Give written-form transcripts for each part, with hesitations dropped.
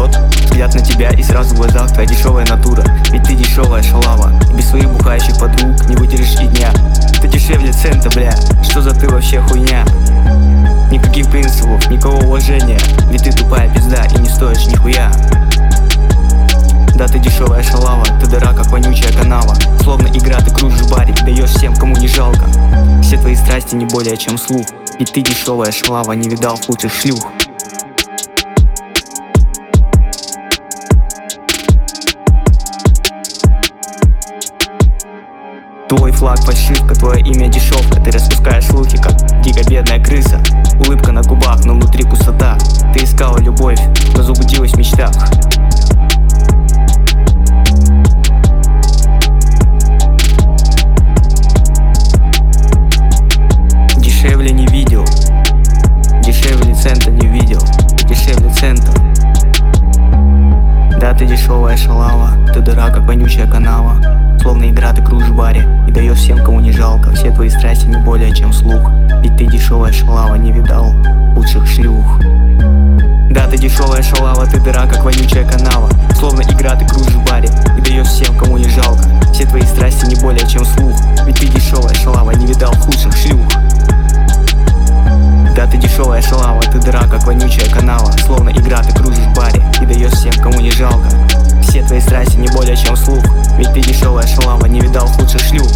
бьет взгляд на тебя, и сразу в глазах твоя дешевая натура. Ведь ты дешевая шалава, и без своих бухающих подруг не выдержишь и дня. Ты дешевле цента, бля, что за ты вообще хуйня? Никаких принципов, никакого уважения, ведь ты тупая пизда и не стоишь нихуя. Да, ты дешевая шалава, ты дыра, как вонючая канава. Словно игра, ты кружишь в баре и даешь всем, кому не жалко. Все твои страсти не более чем слух, ведь ты дешевая шалава, не видал худших шлюх. Твой флаг фальшивка, твое имя дешевка. Ты распускаешь слухи, как дико бедная крыса. Улыбка на губах, но внутри пустота. Ты искала любовь, но заблудилась в мечтах. Дешевле не видел, дешевле цента не видел, дешевле цента. Да, ты дешевая шалава, ты дыра, как вонючая канава. Словно игра, ты кружишь в баре и даешь всем, кому не жалко. Все твои страсти не более чем слух, ведь ты дешевая шалава, не видал лучших шлюх. Да, ты дешевая шалава, ты дыра, как вонючая канава. Словно игра, ты кружишь в баре и даешь всем, кому не жалко. Все твои страсти не более чем слух, ведь ты дешевая шалава, не видал худших шлюх. Да, ты дешевая шалава, ты дыра, как вонючая канава. Словно игра, ты кружишь в баре и даешь всем, кому не жалко. Все твои страсти не более чем слух, ведь ты дешевая шалава, не видал худших шлюх.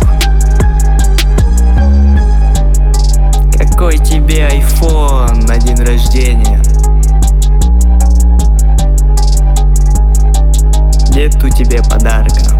Какой тебе айфон на день рождения? Нету тебе подарка.